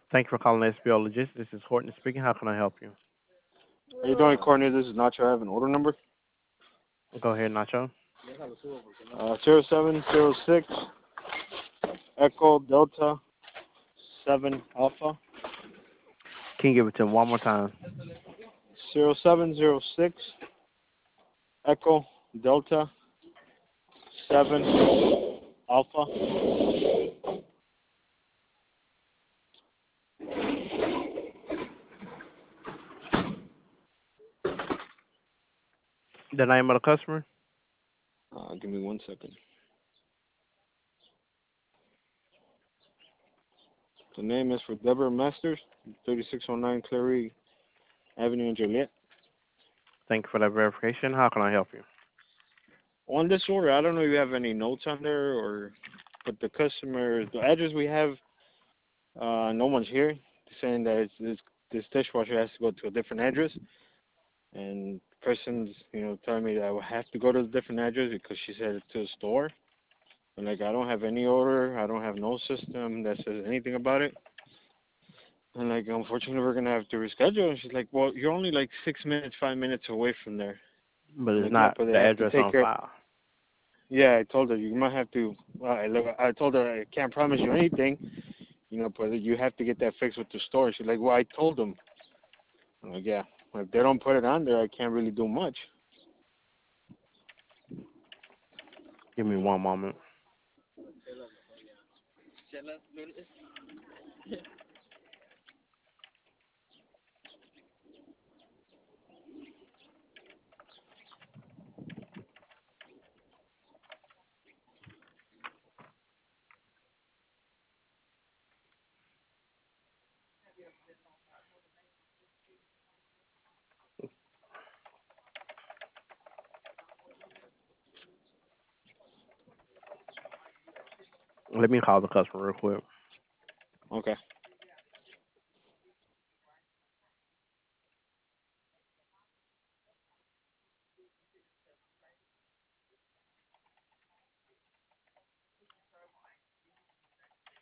Thank you for calling SBO Logistics. This is Horton speaking. How can I help you? How you doing, Courtney? This is Nacho. I have an order number. Go ahead, Nacho. 0706 Echo Delta 7 Alpha. Can you give it to him one more time? 0706 Echo Delta 7 Alpha. The name of the customer? Give me 1 second. The name is for Deborah Masters, 3609 Clary Avenue in Joliet. Thank you for that verification. How can I help you? On this order, I don't know if you have any notes on there but the address we have, no one's here. Saying that this dishwasher has to go to a different address, and the person's telling me that I will have to go to a different address because she said it's to a store. And like I don't have any order, I don't have no system that says anything about it. And like unfortunately we're gonna have to reschedule. And she's like, well, you're only like 6 minutes, 5 minutes away from there. But it's Like yeah, not but they the have to address take on care. file. Yeah, I told her you might have to. I told her I can't promise you anything, but you have to get that fixed with the store. She's like, well, I told them. I'm like, yeah, if they don't put it on there, I can't really do much. Give me one moment. Let me call the customer real quick. Okay.